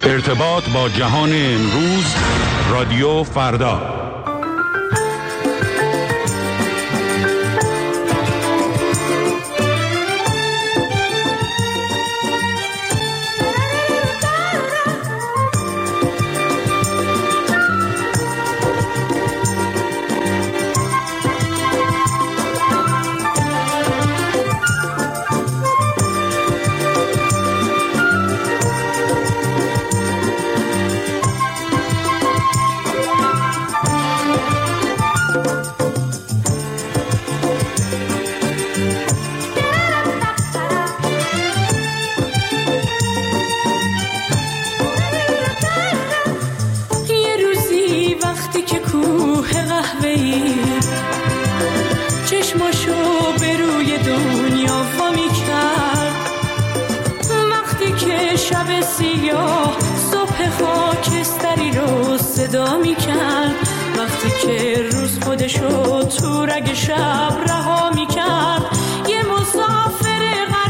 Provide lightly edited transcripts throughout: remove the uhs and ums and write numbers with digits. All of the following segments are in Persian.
ارتباط با جهان امروز، رادیو فردا. صدا می‌کرد وقتی که روز خودشو تو رگ شب رها می‌کرد. یه مسافر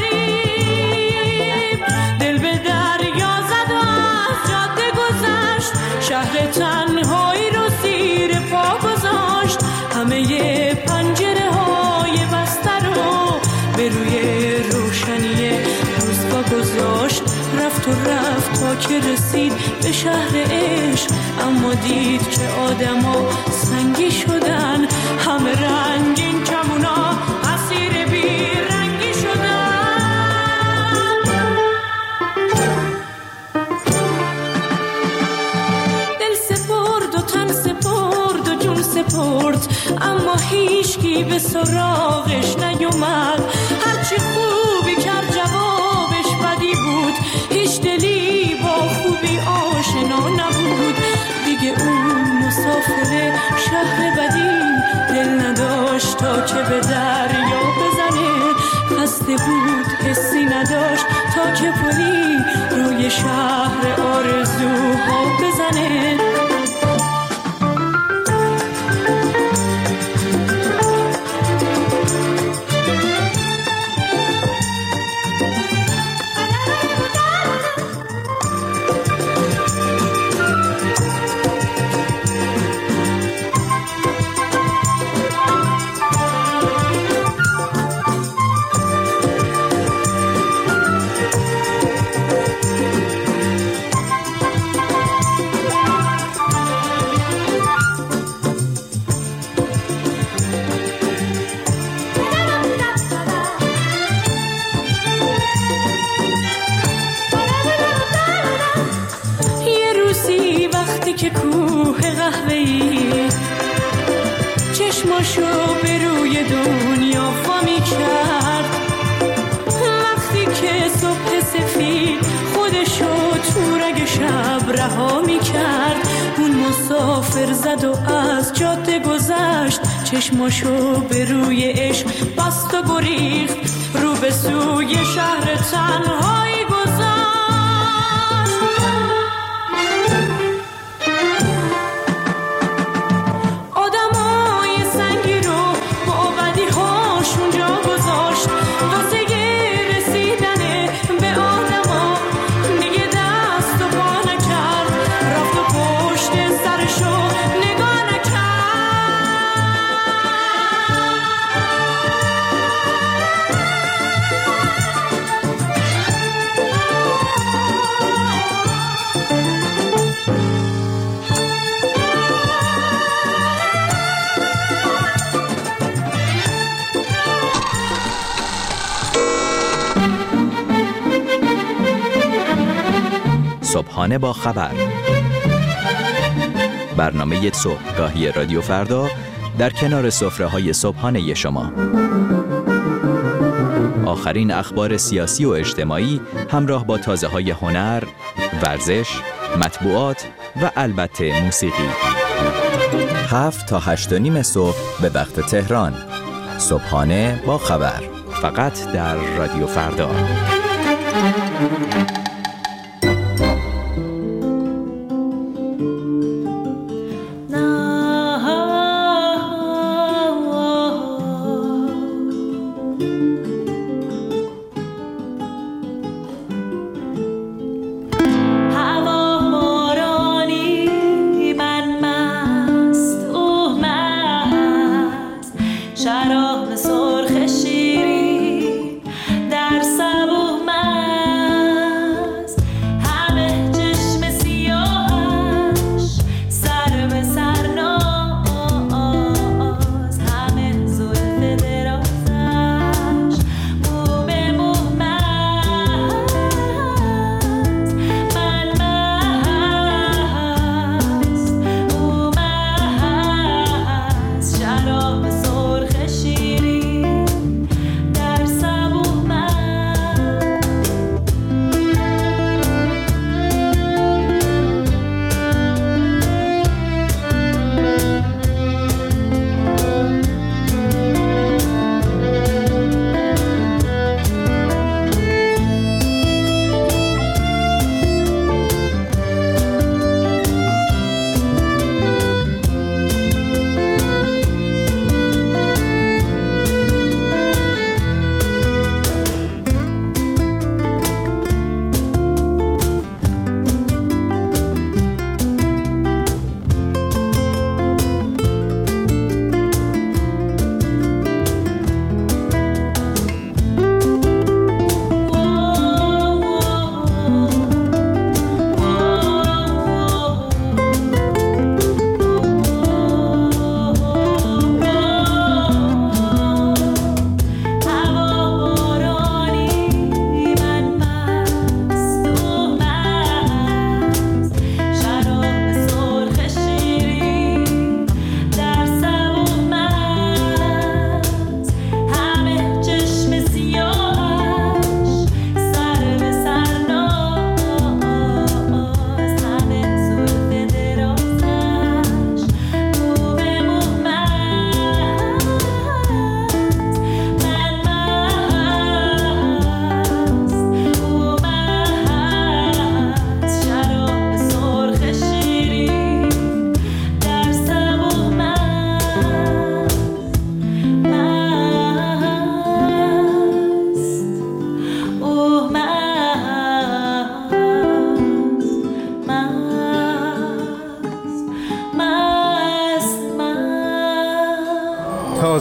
غریب دل به دریا زد و از جاده گذشت، شهر تنهایی رو زیر پا گذاشت، همه پنجره‌های بسته رو به روی روشنی روز پا گذاشت. رفت تا که رسید به شهر عشق، اما دید که آدما سنگی شدن، همه رنگین کمونا اسیر بی رنگی شدن. دل سپرد و تن سپرد و جون سپرد، اما هیچکی به سراغش نیومد. هرچی خوبی کرد جوابش بدی بود، هیچ دلی با خوبی آشنا نبود. دیگه اون مسافر شهر بدی دل نداشت تا که به دریا بزنه، خسته بود حسی نداشت تا که پلی روی شهر آرزوها بزنه. که کوه قهوه‌ای چشماشو به روی دنیا وامی کرد، وقتی که صبح سفید خودشو تو رگ شب رها می کرد. اون مسافر زد و از جاده گذشت، چشماشو به روی عشق بست و گریخت، رو به سوی شهر تنهایی گذاشت. صبحانه با خبر، برنامه صبحگاهی رادیو فردا در کنار سفره‌های صبحانه شما. آخرین اخبار سیاسی و اجتماعی همراه با تازه‌های هنر، ورزش، مطبوعات و البته موسیقی. 7 تا 8:30 صبح به وقت تهران. صبحانه با خبر، فقط در رادیو فردا. هوا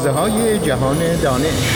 تازه‌های جهان دانش.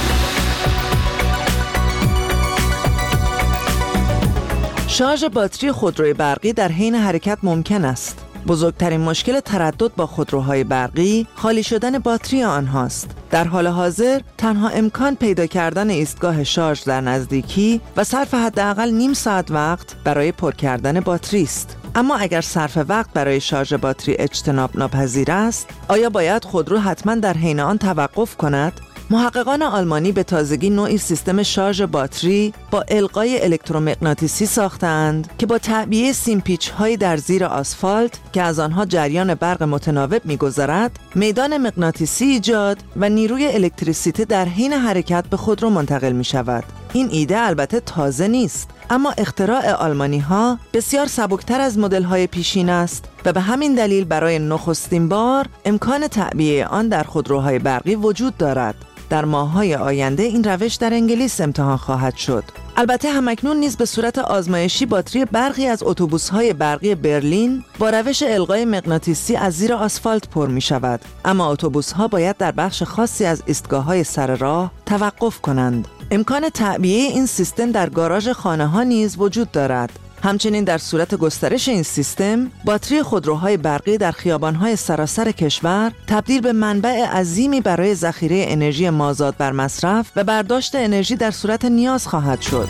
شارژ باتری خودروی برقی در حین حرکت ممکن است. بزرگترین مشکل تردد با خودروهای برقی خالی شدن باتری آنهاست. در حال حاضر تنها امکان پیدا کردن ایستگاه شارژ در نزدیکی و صرف حداقل نیم ساعت وقت برای پر کردن باتری است. اما اگر صرف وقت برای شارژ باتری اجتناب ناپذیر است، آیا باید خودرو حتما در حین آن توقف کند؟ محققان آلمانی به تازگی نوعی سیستم شارژ باتری با القای الکترومغناطیسی ساختند که با تعبیه سیمپیچ‌هایی در زیر آسفالت که از آنها جریان برق متناوب می‌گذرد، میدان مغناطیسی ایجاد و نیروی الکتریسیته در حین حرکت به خودرو منتقل می‌شود. این ایده البته تازه نیست، اما اختراع آلمانی‌ها بسیار سبکتر از مدل‌های پیشین است و به همین دلیل برای نخستین بار امکان تعبیه آن در خودروهای برقی وجود دارد. در ماه‌های آینده این روش در انگلیس امتحان خواهد شد. البته همکنون نیز به صورت آزمایشی باتری برخی از اتوبوس‌های برقی برلین با روش القای مغناطیسی از زیر آسفالت پر می‌شود، اما اتوبوس‌ها باید در بخش خاصی از ایستگاه‌های سر راه توقف کنند. امکان تعبیه این سیستم در گاراژ خانه‌ها نیز وجود دارد. همچنین در صورت گسترش این سیستم، باتری خودروهای برقی در خیابان‌های سراسر کشور تبدیل به منبع عظیمی برای ذخیره انرژی مازاد بر مصرف و برداشت انرژی در صورت نیاز خواهد شد.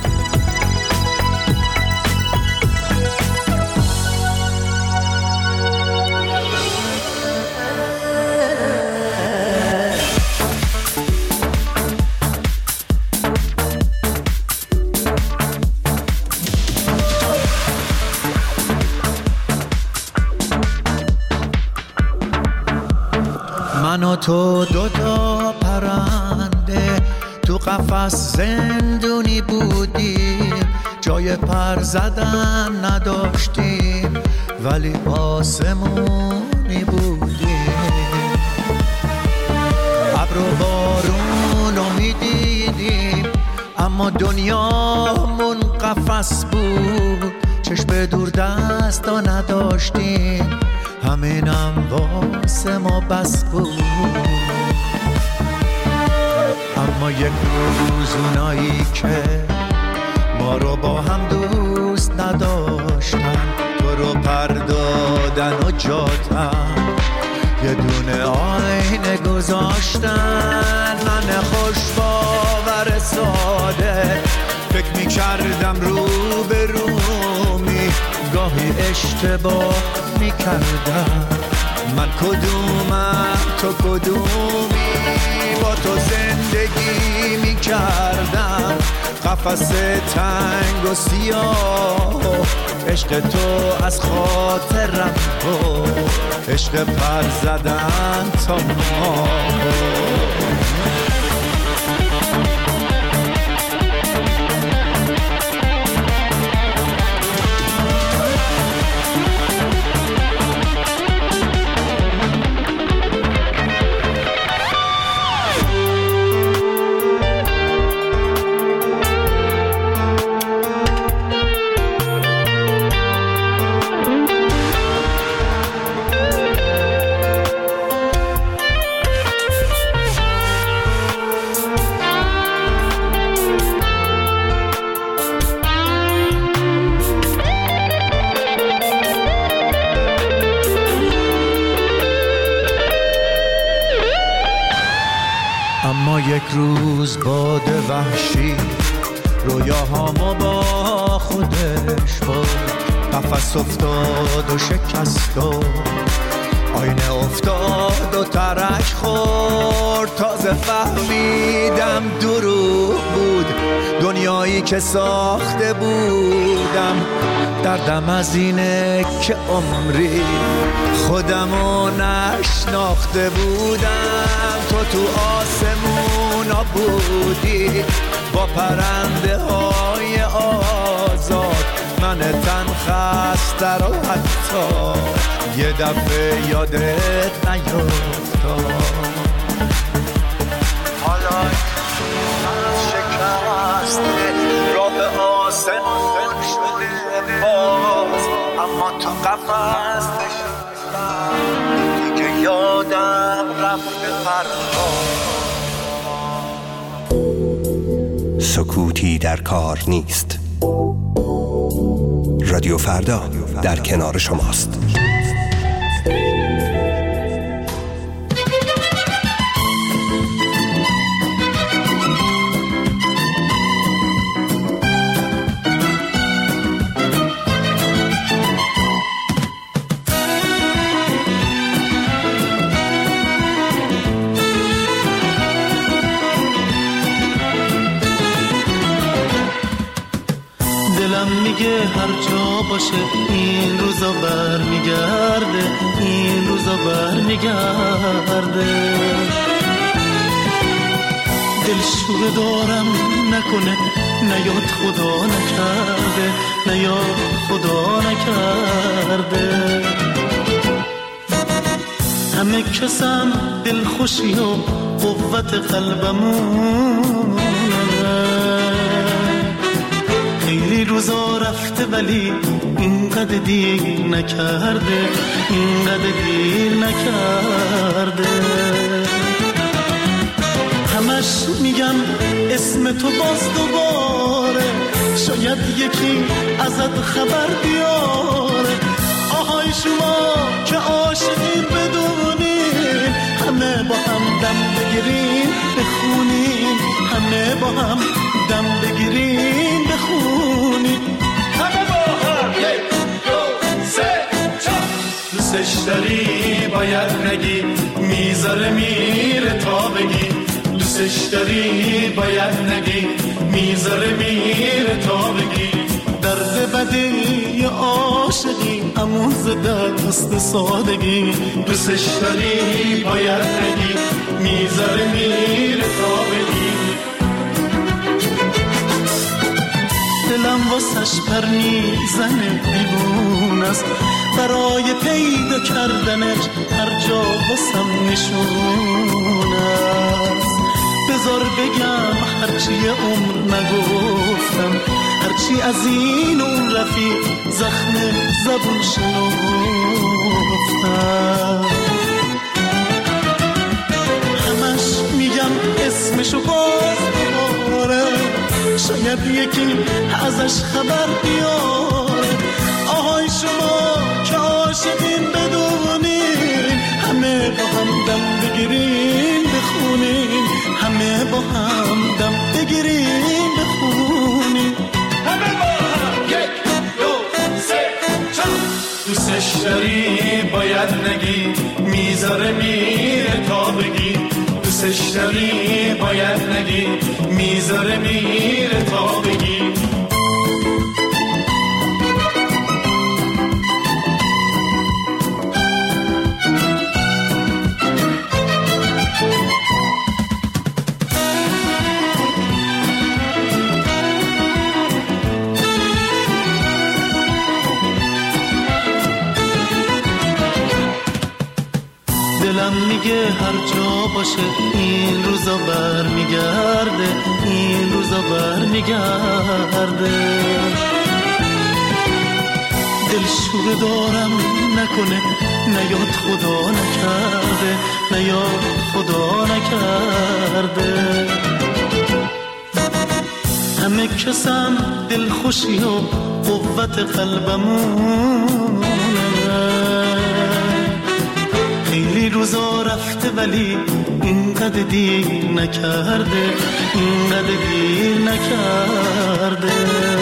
من و تو دوتا پرنده تو قفس زندونی بودیم، جای پر زدن نداشتیم ولی آسمونی بودیم. ابر و بارون رو میدیدیم اما دنیامون قفس بود، چشم دور دستا نداشتیم، همینم واسه ما بس بود. اما یک روز اونایی که ما رو با هم دوست نداشتن، تو رو پر دادن و جاتن، یه دونه آینه گذاشتن. من خوش باور ساده فکر میکردم رو به رومی، گاهی اشتباه میکردم. من کدومم تو کدومی، با تو زندگی میکردم، قفس تنگ و سیاه، عشق تو از خاطرم بود، عشق پر زدن تا ما. اما یک روز باد وحشی رویاهامو با خودش برد، قفس افتاد و شکست و آینه افتاد و ترک خورد. تازه فهمیدم دروغ بود دنیایی که ساخته بودم، دردم از اینه که عمری خودمو نشناخته بودم. تو آسمونا بودی با پرنده های آزاد، من تن خسته رو حتی یه دفعه یادت نیفتاد. حالا شکسته راه آسمون شده باز، اما تو قفس نشستم دیگه یادم رفته فرهاد. سکوتی در کار نیست. رادیو فردا در کنار شماست. میگه هر جا باشه این روزا برمیگرده، این روزا برمیگرده. دلشوره دارم نکنه، نیاد خدا نکرده، نیاد خدا نکرده. همه کسم دلخوشی و قوت قلبمونه. خیلی روزا رفته ولی اینقدر دیر نکرده، اینقدر دیر نکرده. همش میگم اسم تو باز دوباره، شاید یکی ازت خبر بیاره. آهای شما که عاشقین بدونین، همه با هم دم بگیرین بخونین، همه با هم دم بگیرین بخونین. همه با هم یک دو سه چهار. دوستش داری باید نگی، میذاره میره تا بگی. دوستش داری باید نگی، میذاره میره تا بگی. درد بدی عاشقی همون زده دست سادگی. دوستش داری باید نگی، میذاره میره تا بگی. دلم واسش پر میزنه دیوون است، برای پیدا کردنش هر جا واسم نشون است. بذار بگم هرچی عمر نگفتم، هرچی از این اون رفیق زخم زبون شنفتم. همش میگم اسمشو باز دوباره، شاید یکی ازش خبر بیاره. آهای شما که عاشقین بدونین، همه با هم دم بگیرین بخونین، همه با هم دم بگیرین بخونین. همه با هم یک دو سه چهار. دوستش داری باید نگی، میذاره میره تا بگی. دوستش داری باید نگی، میذاره میره تا بگی. دلم میگه هر جا باشه این روزا برمیگرده، این روزا برمیگرده. دلشوره دارم نکنه، نیاد خدا نکرده، نیاد خدا نکرده. همه کسم دلخوشی و قوت قلبمونه. خیلی روزا رفته ولی اینقدر دیر نکرده، اینقدر دیر نکرده.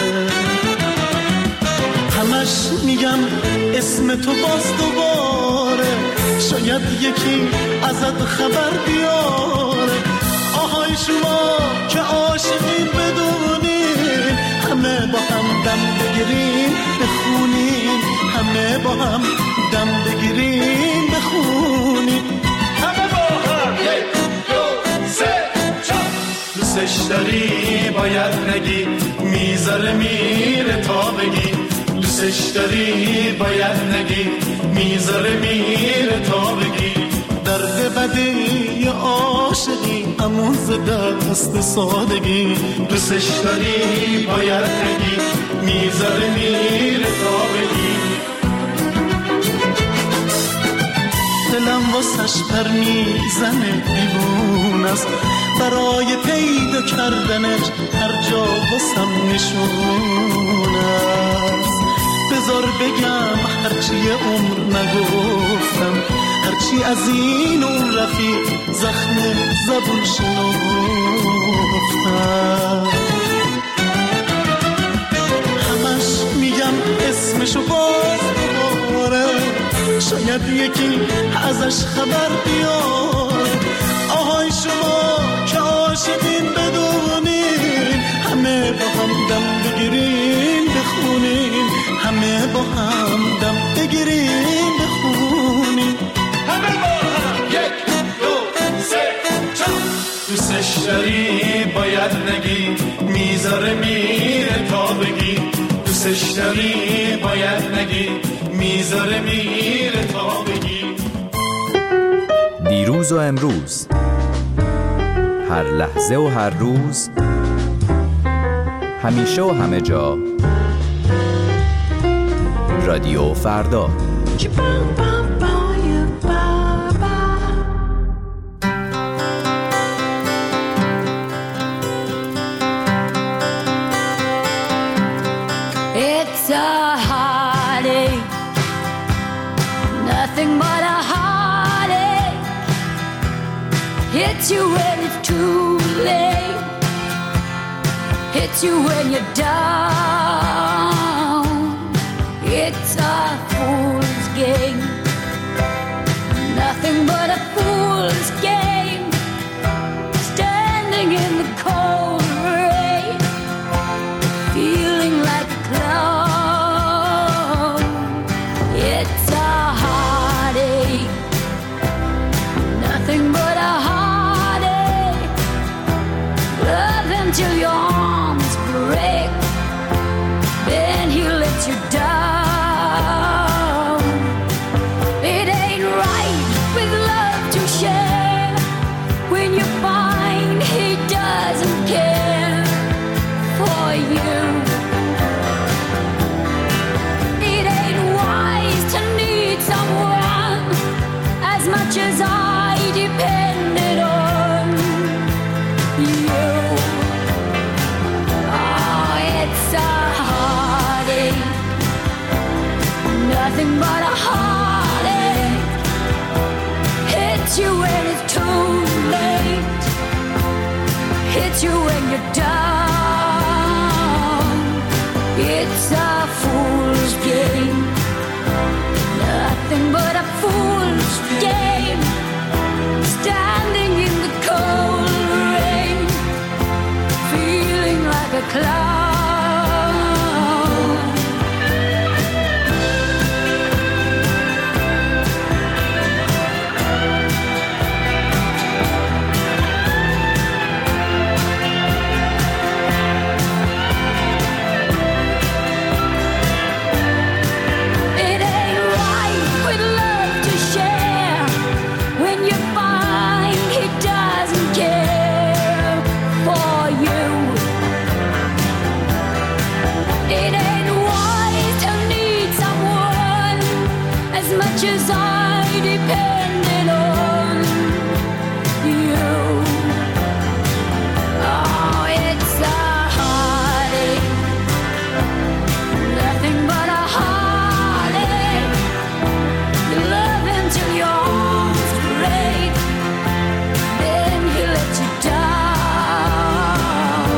همش میگم اسم تو باز دوباره، شاید یکی ازت خبر بیاره. آهای شما که عاشقین بدونین، همه با هم دم بگیرین بخونین، همه با هم دم بگیرین بخونین. همه با هم یک دو سه چهار. دوستش داری باید نگی، میذاره میره تا بگی. دوستش داری باید نگی، میذاره میره تا بگی. درد بدی عاشقی همون زده دست سادگی. دوستش داری باید نگی، میذاره میره تا بگی. دلم واسش پر میزنه دیوون است، برای پیدا کردنش هر جا واسم نشون است. بذار بگم هرچی عمر نگفتم، هرچی از این اون رفیق زخم زبون شنفتم. همش میگم اسمشو باز دوباره، شاید یکی ازش خبر بیاره. آهای شما که عاشقین بدونین، همه با هم دم بگیرین بخونین، همه با هم دم بگیرین بخونین، همه با هم. 1 2 3 4. دوستش داری باید نگی، میذاره میره تا بگی. دوستش داری باید نگی، میذاره میره تا بگی. دیروز و امروز، هر لحظه و هر روز، همیشه و همه جا، رادیو فردا. It's a heartache, nothing but a heartache. Hits you when it's too late, hits you when you're down. It's a fool's game, nothing but a fool's game. Standing in the cold rain, feeling like a clown. It's a heartache, nothing but a heartache. Love until your arms break, then he lets you down. It ain't right with love to share, when you find he doesn't care for you. It ain't wise to need someone as much as I depended on you. Oh, it's a heartache, nothing but a heartache. Hits you when it's too late, hits you when you're down. It's a fool's game, nothing but a fool's game. Standing in the cold rain, feeling like a clown. It ain't right with love to share, when you find he doesn't care for you. It ain't wise to need someone as much as I depended on you. Oh, it's a heartache, nothing but a heartache. You love him till your arms break, then he lets you down.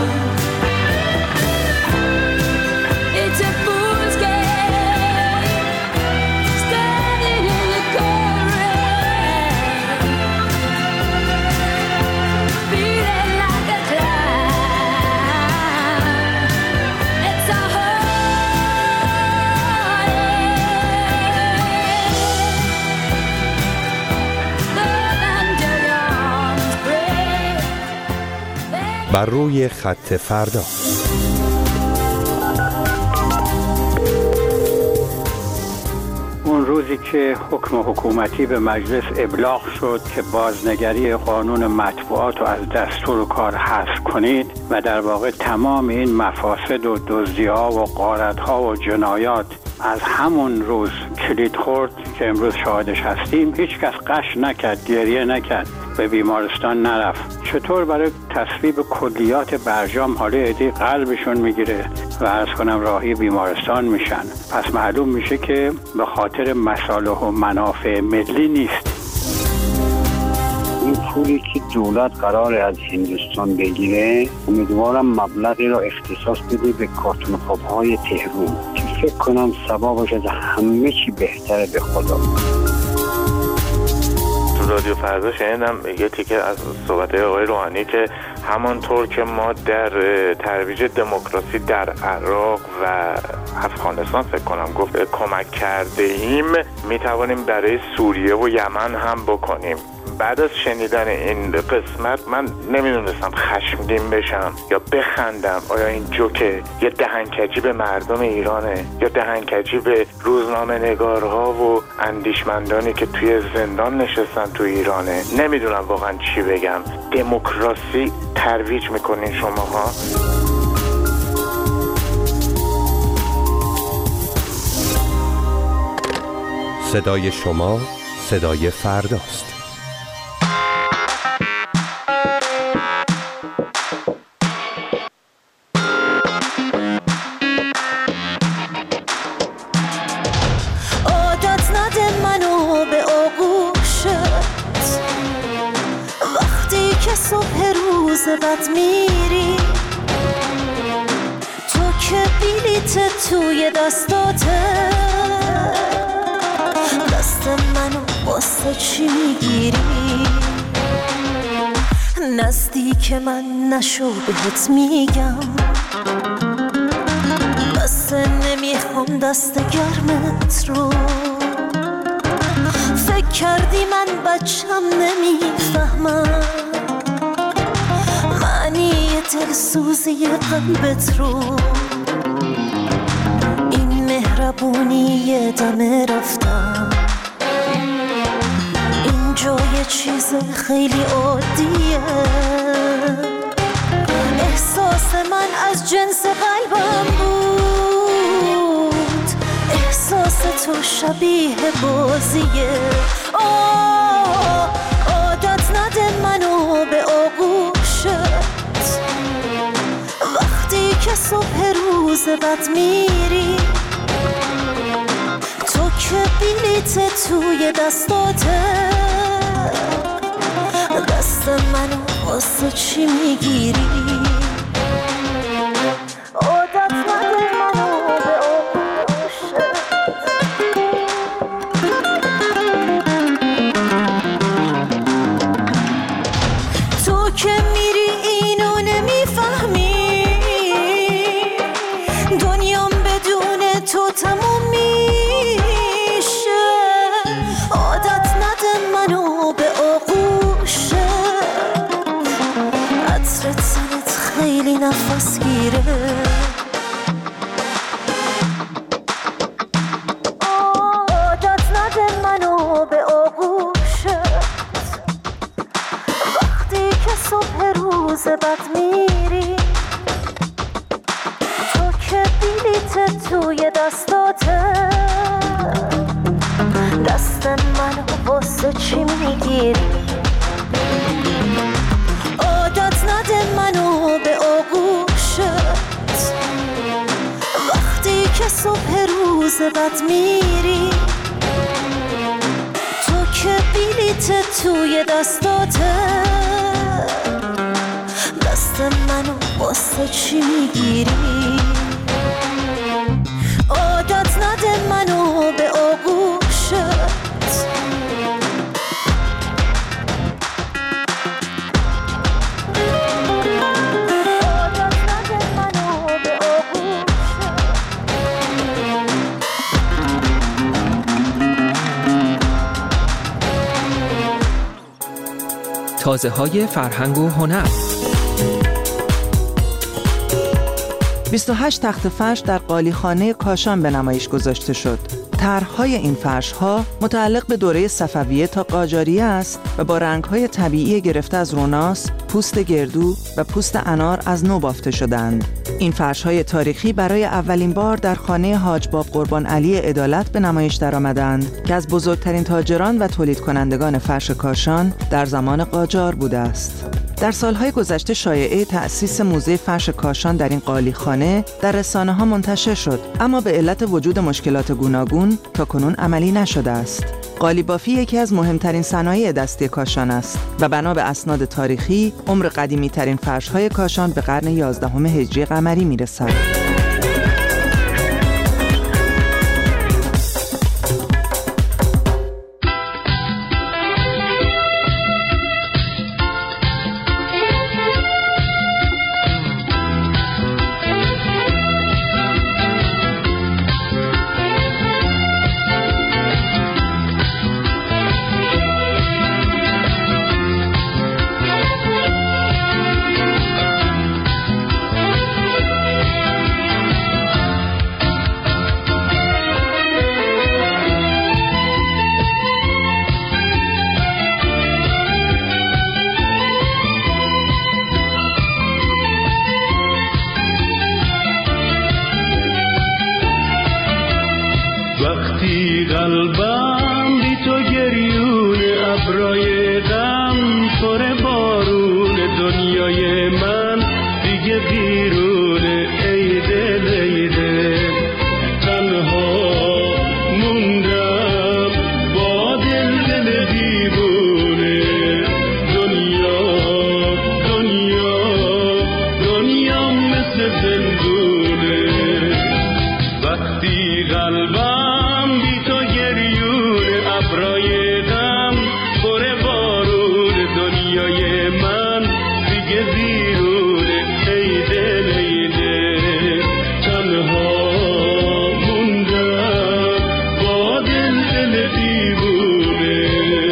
It's a fool's game, standing in the cold rain, feeling like a clown. It's a heartache, love until your arms break. بر روی خط فردا. اون روزی که حکم حکومتی به مجلس ابلاغ شد که بازنگری قانون مطبوعات رو از دستور کار حذف کنید و در واقع تمام این مفاسد و دزدی‌ها و غارت‌ها و جنایات از همون روز کلید خورد که امروز شاهدش هستیم. هیچ کس قش نکرد، گریه نکرد، به بیمارستان نرفت. چطور برای تصویب کلیات برجام حالا عدی قلبشون میگیره و عرض کنم راهی بیمارستان میشن؟ پس معلوم میشه که به خاطر مصالح و منافع ملی نیست. این پولی که دولت قراره از هندوستان بگیره، امیدوارم مبلغی را اختصاص بده به کارتون خواب‌های تهران که فکر کنم ثوابش از همه چی بهتره. به خدا. تو رادیو فردا شنیدم یه تیکه از صحبت آقای روحانی که همانطور که ما در ترویج دموکراسی در عراق و افغانستان فکر کنم گفت کمک کرده ایم، میتوانیم برای سوریه و یمن هم بکنیم. بعد از شنیدن این قسمت من نمیدونستم خشمگین بشم یا بخندم. آیا این جوکه یه دهنکجی به مردم ایرانه یا دهنکجی به روزنامه نگارها و اندیشمندانی که توی زندان نشستن تو ایرانه؟ نمیدونم واقعا چی بگم. دموکراسی ترویج میکنین شماها؟ صدای شما صدای فرداست. بد میری تو که بلیت توی دستاته، دست منو واسه چی میگیری؟ نزدیک من نشو بهت میگم، بس نمیخوام دست گرمت رو. فکر کردی من بچم نمیفهمم دلسوزی قلبت رو. این مهربونی دم رفتم، اینجا یه چیز خیلی عادیه. احساس من از جنس قلبم بود، احساس تو شبیه بازیه. عادت نده منو به آغوشت که صبح روز بد میری. تو که بلیت توی دستاته، دست منو واسه چی میگیری؟ عادت نده منو به آغوشت. تو که میری اینو نمیفهمی، تو تموم میشه. عادت نده منو به آغوشت، عطر تنت خیلی نفس گیره. عادت نده منو به آغوشت وقتی که صبح روز بد میری. توی دستاته، دست منو واسه چی میگیری؟ عادت نده منو به آغوشت وقتی که صبح روز بد میری. تو که بلیت توی دستاته، دست منو واسه چی میگیری؟ عادت نده منو به آغوشت. عادت نده منو به آغوشت. تازه‌های فرهنگ و هنر. 28 تخت فرش در قالیخانه کاشان به نمایش گذاشته شد. طرح‌های این فرش‌ها متعلق به دوره صفویه تا قاجاریه است و با رنگ‌های طبیعی گرفته از روناس، پوست گردو و پوست انار از نو بافته شدند. این فرش‌های تاریخی برای اولین بار در خانه حاج باب قربان علی عدالت به نمایش درآمدند که از بزرگترین تاجران و تولید کنندگان فرش کاشان در زمان قاجار بوده است. در سالهای گذشته شایعه تأسیس موزه فرش کاشان در این قالیخانه در رسانه‌ها منتشر شد، اما به علت وجود مشکلات گوناگون تاکنون عملی نشده است. قالیبافی یکی از مهمترین صنایع دستی کاشان است و بنا به اسناد تاریخی عمر قدیمی‌ترین فرش‌های کاشان به قرن 11 هجری قمری می‌رسد. وقتی قلبم بی تو گریون ابرای غم پر بارون دنیای من دیگه بیرون ای دل ای دل تنها موندم با دل دل دیوونه دنیا مثل زندونه وقتی قلبم ابرای غم پر بارون دنیای من دیگه بیرونه ای دل ای دل تنها موندم با دل دل دیوونه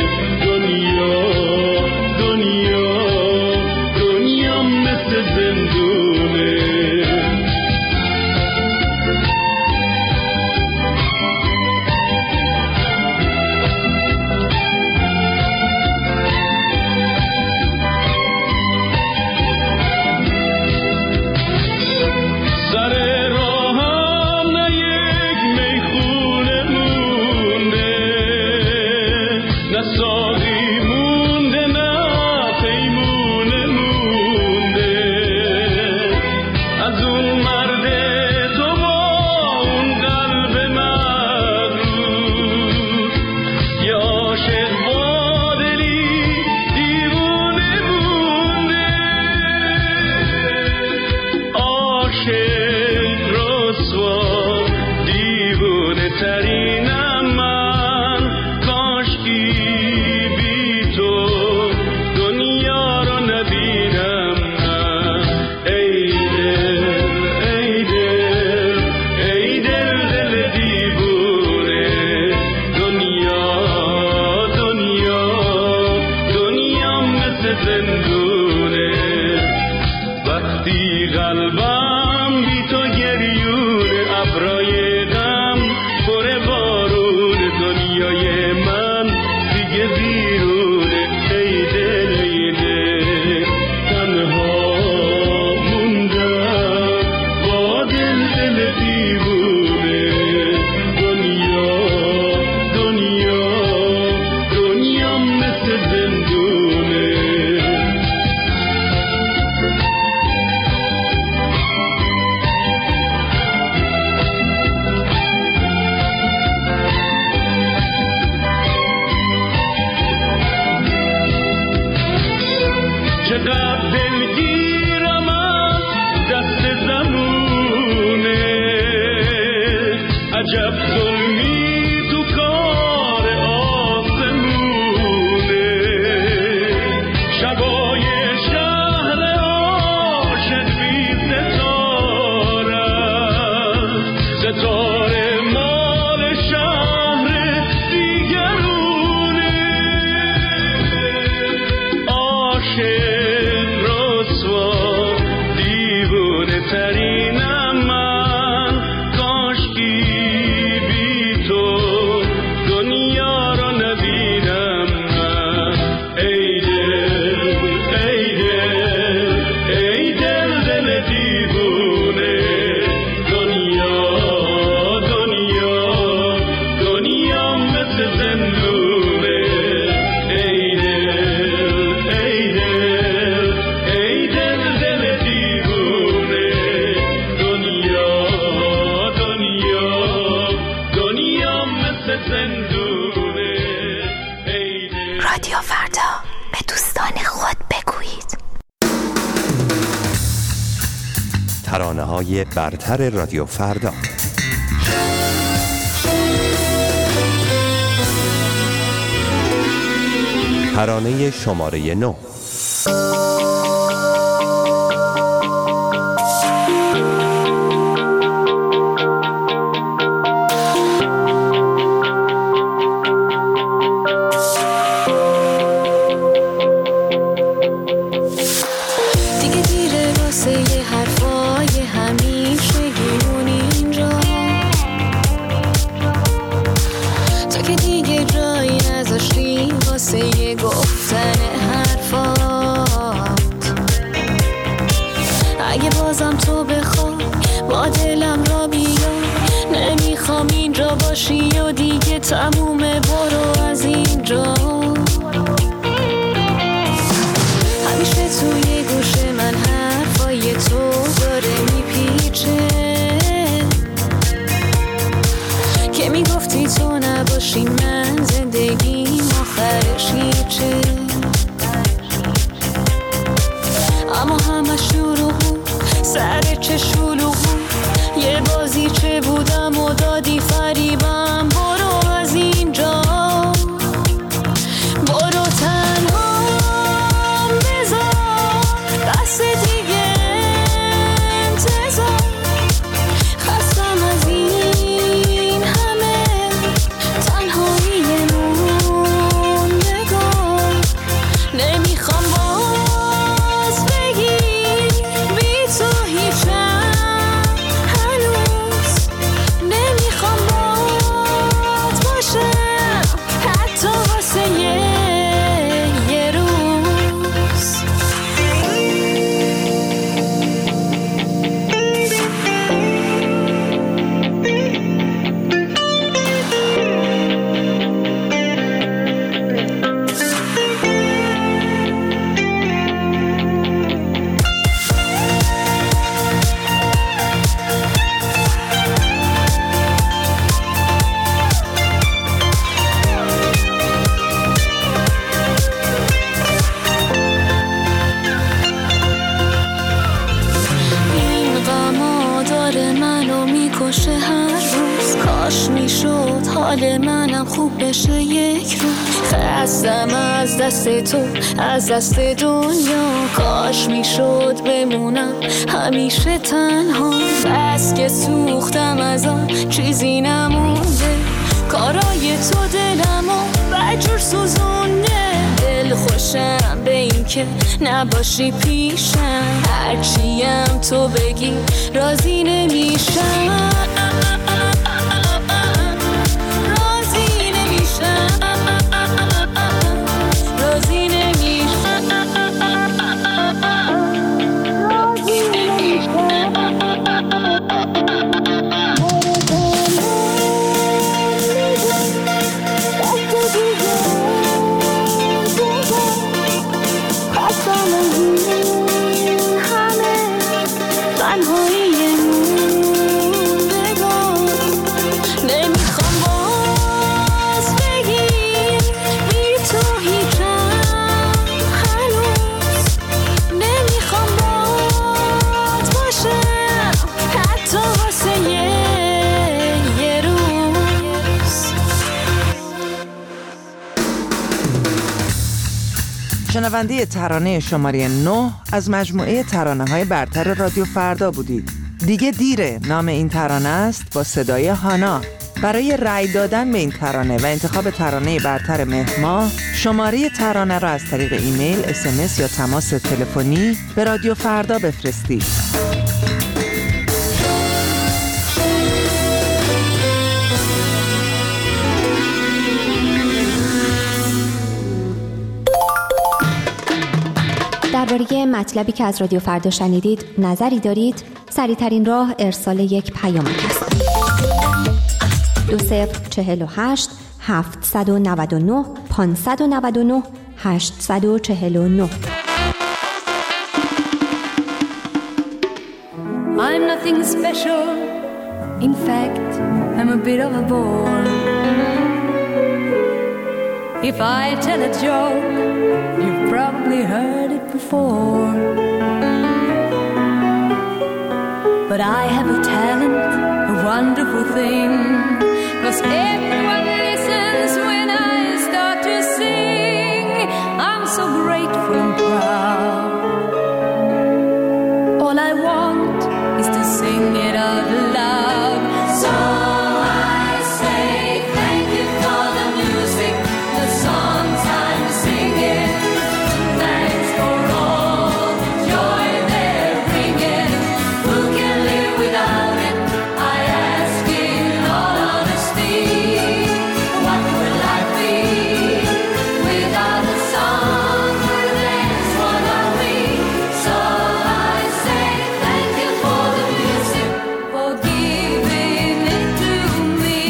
دنیا مثل زندونه وقتی قلبم بی تو گریون ابرای غم پر بارون دنیای من دیگه بیرونه ای دل ای دل تنها موندم با دل دل دیوونه دنیا مثل زندونه چقدر دلگیرم از دست زمونه عجب ظلمی تو کار آسمونه شبای شهر عاشق بی ستاره مال شهر دیگرونه عاشق ترینم من کاشکی بی تو ترانه‌های برتر رادیو فردا. ترانه شماره 9. و دیگه تمومه، برو از اینجا. همیشه توی گوش من حرفای تو داره میپیچه که میگفتی تو نباشی من زندگیم آخرش هیچه. اما همه شروع سر چه شلوغ یه بازی چه بودم و دادی فریبم. برو از اینجا، برو تنها بذار بس دیگه انتظار. خستم از این همه تنهایی موندگار. نمیخوام باز بگی بی تو هیچم. حال منم خوب بشه یک روز. خستم از دست تو، از دست دنیا. کاش میشد بمونم همیشه تنها. بس که سوختم از آن چیزی نمونده. کارای تو دلمو بجور سوزونده. دل خوشم به این که نباشی پیشم. هرچیم تو بگی راضی نمیشم. شنونده ترانه شماره 9 از مجموعه ترانه‌های برتر رادیو فردا بودید. دیگه دیره نام این ترانه است با صدای هانا. برای رأی دادن به این ترانه و انتخاب ترانه برتر مهر ماه، شماره ترانه را از طریق ایمیل، SMS یا تماس تلفنی به رادیو فردا بفرستید. درباره مطلبی که از رادیو فردا شنیدید نظری دارید؟ سریع‌ترین راه ارسال یک پیامک است. 2048 799 599 849. I'm nothing special. In fact, I'm a bit of a bore. If I tell a joke, you've probably heard it before. but I have a talent, a wonderful thing, 'cause everyone listens when I start to sing. I'm so grateful and proud. All I want is to sing it out loud. So I say thank you for the music, the songs I'm singing. Thanks for all the joy they're bringing. Who can live without it? I ask in all honesty. What would life be without a song? That's what are we. So I say thank you for the music, for giving it to me.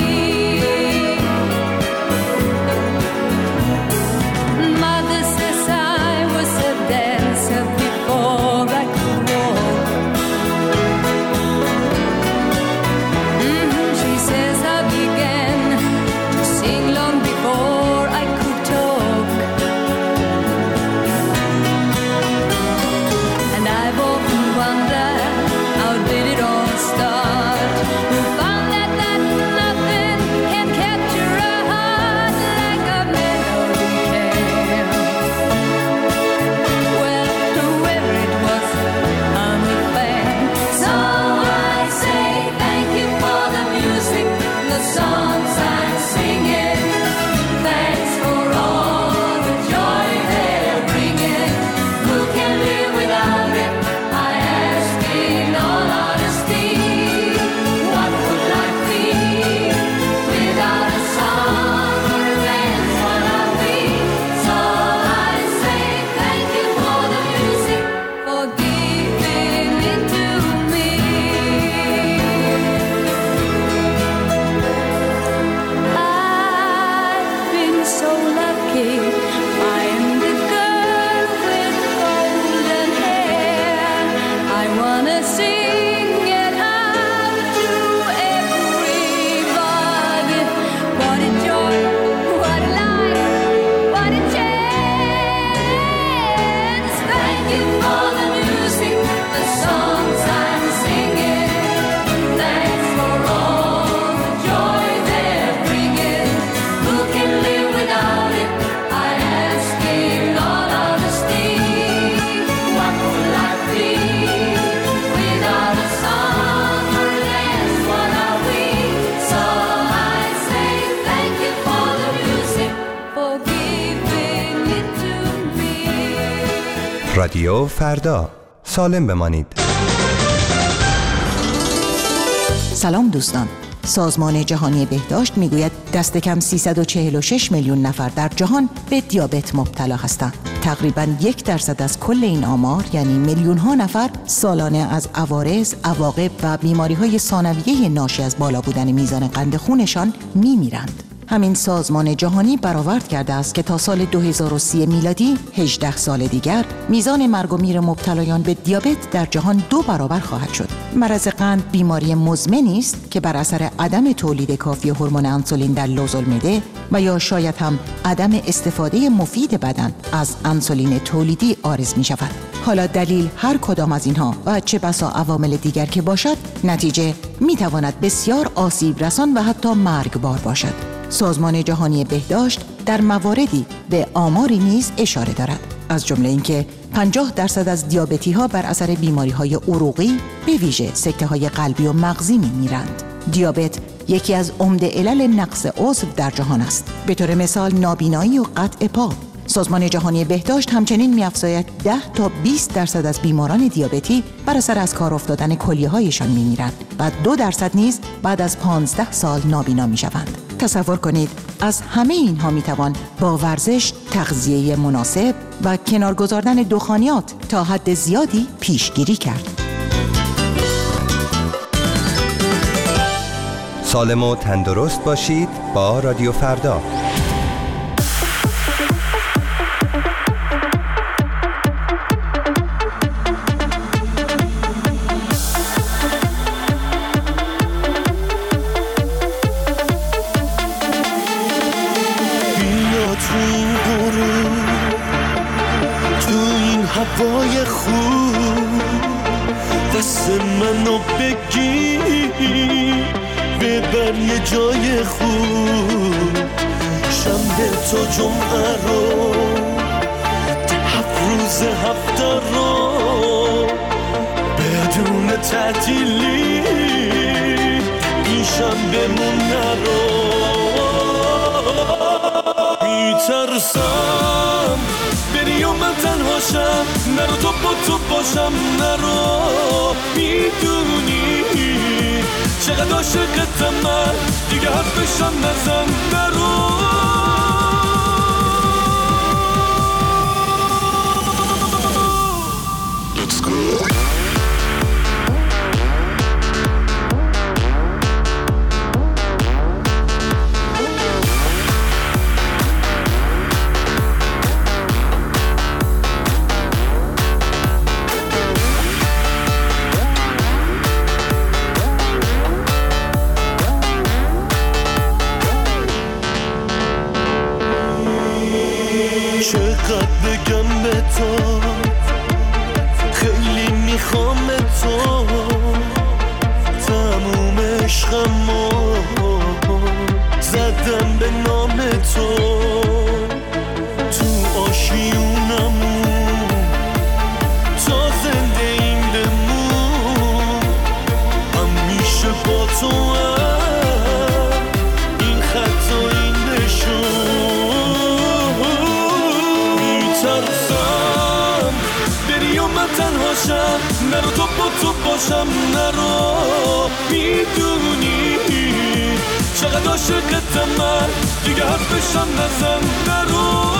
Mother says I was a dancer before I could walk. She says I began to sing long before I could talk. And I've often wondered, how did it all start? Who found that nothing can capture a heart like a melody can? Well, whoever it was, I'm a fan. So I say thank you for the music, the songs I'm singing. Thanks for all the joy they're bringing. Who can live without it? I ask in all honesty. What would life be without a song? That's what are we. So I say thank you for the music, for giving it to me. I've been so lucky. I am the girl with golden hair. I wanna sing it out to everybody. What a joy, what a life, what a chance. Thank you for the music, the songs I'm singing. Thanks for all the joy they're bringing. Who can live without it? I ask in all honesty. What would life be without a song? That's what are we. So I say thank you for the music, for giving it to me. رادیو فردا، سالم بمانید. سلام دوستان. سازمان جهانی بهداشت میگوید دست کم 346 میلیون نفر در جهان به دیابت مبتلا هستند. تقریباً 1% از کل این آمار، یعنی میلیون ها نفر، سالانه از عوارض، عواقب و بیماری‌های ثانویه ناشی از بالا بودن میزان قند خونشان میمیرند. همین سازمان جهانی برآورد کرده است که تا سال 2030 میلادی 18 سال دیگر میزان مرگ و میر مبتلایان به دیابت در جهان 2 برابر خواهد شد. مرض قند بیماری مزمنی است که بر اثر عدم تولید کافی هورمون انسولین در لوزالمعده و یا شاید هم عدم استفاده مفید بدن از انسولین تولیدی عارض می شود. حالا دلیل هر کدام از اینها و چه بسا عوامل دیگر که باشد، نتیجه می تواند بسیار آسیب رسان و حتی مرگبار باشد. سازمان جهانی بهداشت در مواردی به آماری نیز اشاره دارد، از جمله اینکه 50% از دیابتی ها بر اثر بیماری های عروقی، به ویژه سکته های قلبی و مغزی میمیرند. دیابت یکی از عمده علل نقص عضو در جهان است. به طور مثال نابینایی و قطع پا. سازمان جهانی بهداشت همچنین می‌افزاید 10 تا 20% از بیماران دیابتی بر اثر از کار افتادن کلیه‌هایشان می‌میرند و 2% نیز بعد از 15 سال نابینا می‌شوند. تصور کنید از همه اینها می‌توان با ورزش، تغذیه مناسب و کنار گذاردن دخانیات تا حد زیادی پیشگیری کرد. سالم و تندرست باشید با رادیو فردا. هوای خوب دست منو بگیر ببر یه جای خوب شنبه تا جمعه رو 7 روز هفته رو بدون تعطیلی این شنبه‌مون نرو میترسم بری و من تنهاشم نرو تو با تو باشم نرو میدونی چقدر عاشقتم من دیگه حرفشم نزن نرو Let's go چقدر بگم به تو خیلی میخوام تو تموم عشقمو زدم به نام تو تو آشیونمون تا زنده این بمون همیشه با تو این خط و این نشون ترسم بری و من تنهاشم نرو تو با تو باشم نرو میدونی چقدر عاشقتم من دیگه حرفشم نزن نرو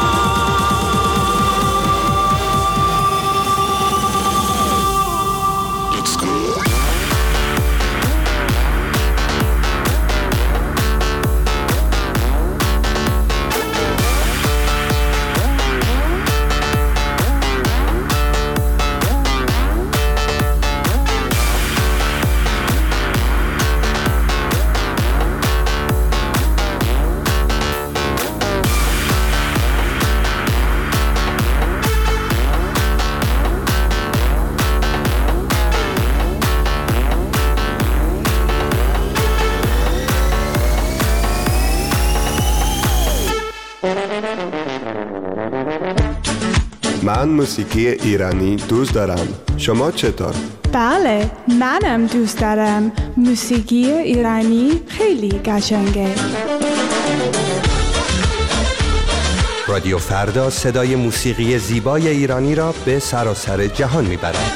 من موسیقی ایرانی دوست دارم. شما چطور؟ بله، منم دوست دارم. موسیقی ایرانی خیلی قشنگه. رادیو فردا صدای موسیقی زیبای ایرانی را به سراسر جهان میبرد.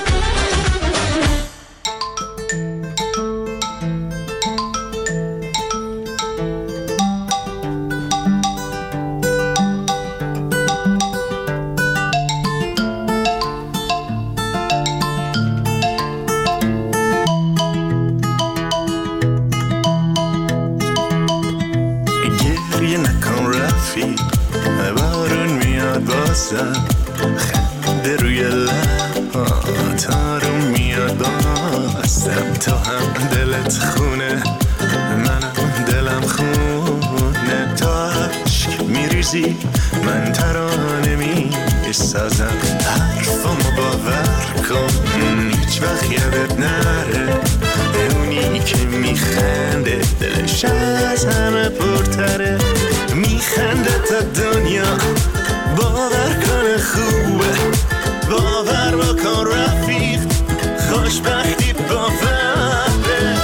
خنده روی لبات آروم میاد باستم تا هم دلت خونه منم دلم خونه تا عشق میریزی من ترانه میسازم حرفامو باور کن هیچ وقت یادت نره اونی که میخنده دلش از همه پرتره میخنده تا دنیا باور کن خوبه باور بکن رفیق خوشبختی باوره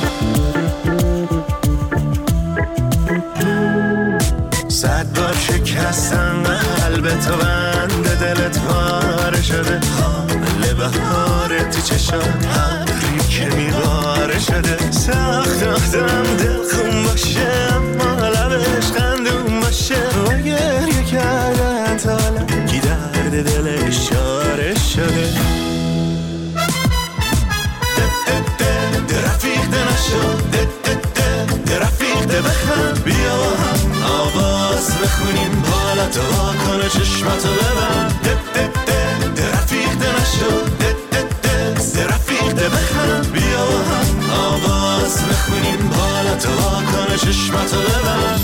صد بار شکستم قلب تو بند دلت پاره شده حال بهار تو چشم ابری که میباره شده ساختم دل خون باشه اما لبش خندون باشه و گریه کردن تا حالا کی درد دلش شاره شده رفیق ده نشو رفیق ده بخند بیا با هم آواز بخونیم حالتو واکنه چشمتو ببند رفیق ده نشو رفیق ده بخند بیا با هم آواز بخونیم حالتو واکنه چشمتو ببند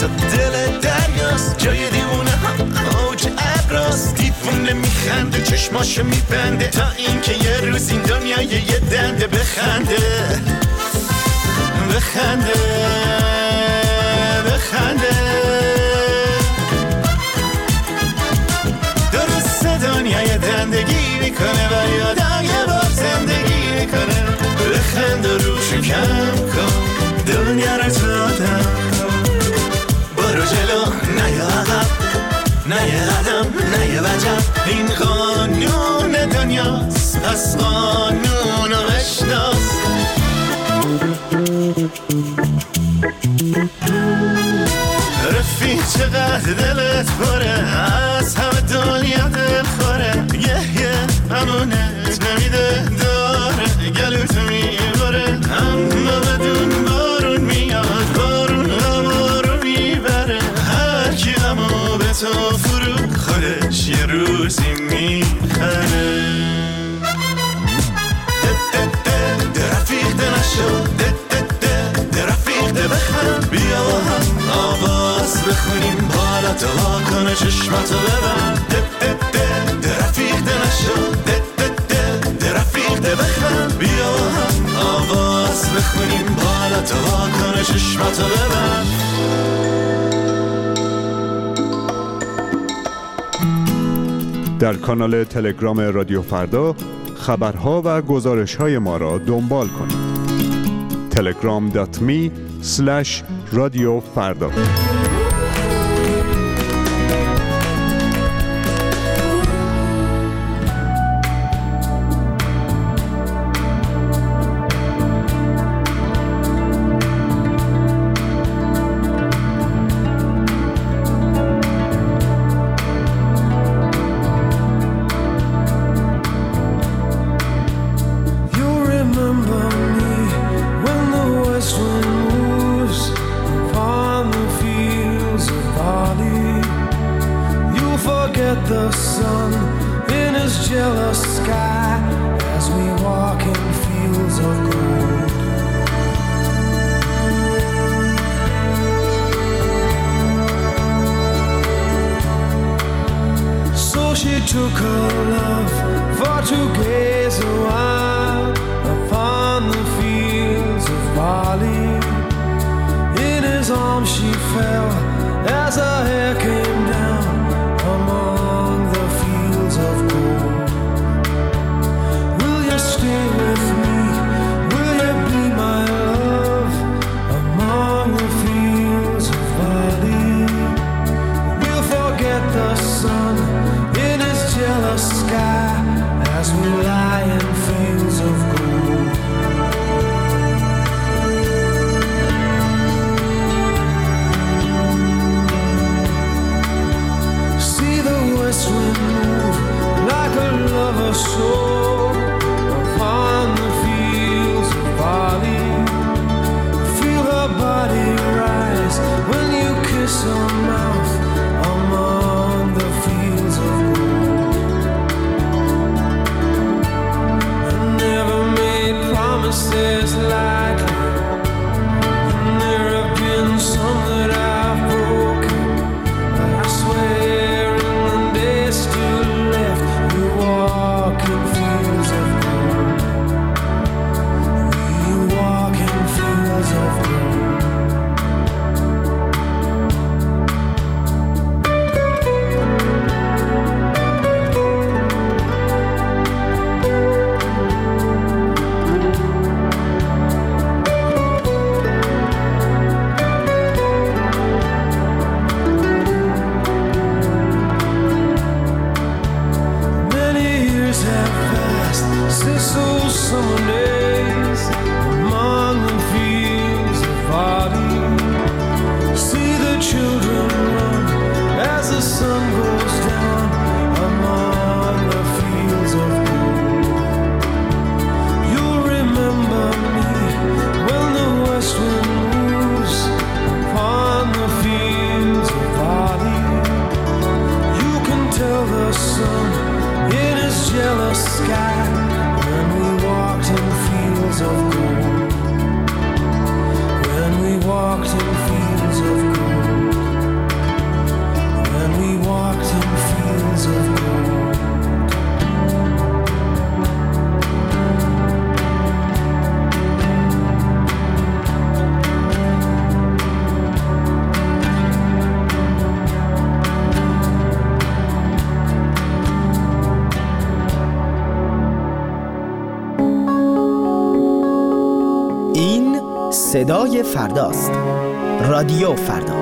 تو دل دریاست، جای دیوونه ها اوج ابراست، دیوونه میخنده چشماشو میبنده تا اینکه یه روز این دنیا یه دنده بخنده بخنده بخنده. درست دنیا یه دندگی میکنه و یادم یه بار زندگی میکنه. بخند و روشو کم کن، دنیا رو زادم کن، برو جلو نیا عقب، نیا قدم نیا وجب، این قانون دنیاست پس قانون رو بشناس. رفیق چقدر دلت پره، از همه دنیا دل خوره، یه امونت نمیده داره، گلوتو میباره اما بدون بارون میاد، بارون رو میبره، هر کی همو به تو فرو خودش یه روزی میخره. درفیقده نشو درفیقده بخند، بیا با هم آواز بخونیم، بالا تو واکنه چشماتو ببند. درفیقده نشو درفیقده بخند، بیا با هم آواز بخونیم، بالا تو واکنه چشماتو ببند. در کانال تلگرام رادیو فردا خبرها و گزارش‌های ما را دنبال کنید. telegram.me/رادیو فردا. Took her love for to gaze a while upon the fields of barley. In his arms she fell as her hair came down among the fields of gold. Will you stay with me? Will you be my love among the fields of barley? We'll forget the sun in his jealous sky as we lie in fields of gold. See the west wind move like a lover's soul upon the fields of barley. Feel her body rise when you kiss her mouth among the fields of gold. I never made promises lightly, and there have been some that I've broken, but I swear in the days still left, we walk in fields of gold. We walk in fields of gold. Since those summer days among the fields of barley, see the children run as the sun goes down among the fields of gold. You'll remember me when the west wind moves upon the fields of barley. You can tell the sun in his jealous sky when we walked in fields of صدای فرداست. رادیو فردا.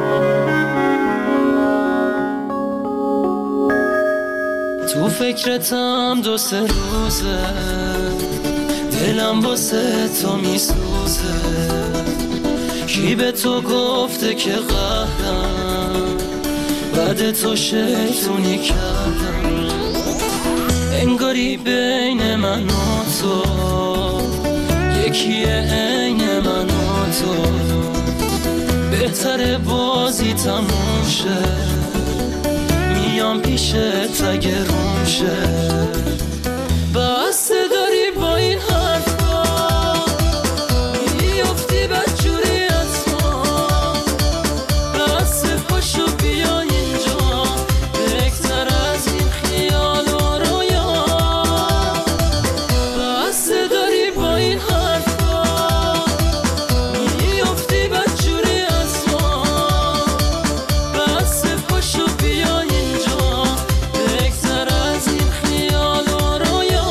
تو فکرتم 2-3 روزه، دلم واسه تو میسوزه. کی به تو گفته که قهرم، بعد تو شیطونی کردم. انگاری بین من و تو یکیه، عین من و تو. بهتره بازی تموم شه، میام پیشت اگه روم شه. بس داری با این حرفا میافتی بدجوری از ما. بس پاشو بیا اینجا، بهتر از این خیال و رویا. بس داری با این حرفا میافتی بدجوری از ما. بس پاشو بیا اینجا، بهتر از این خیال و رویا.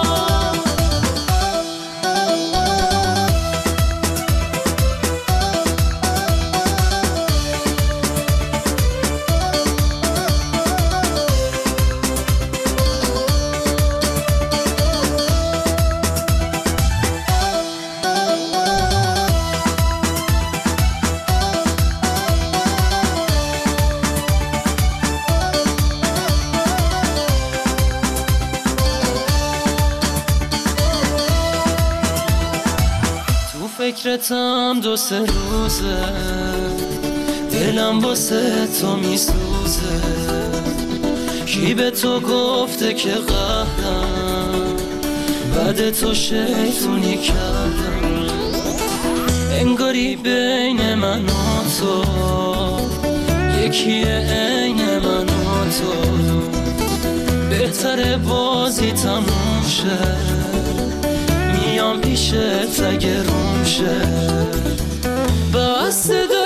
تو فکرتم 2-3 روزه، دلم واسه تو میسوزه. کی به تو گفته که قهرم، بعد تو شیطونی کردم. انگاری بین من و تو یکیه، عین من و تو. بهتره بازی تموم شه، میام پیشت اگه روم شه. بس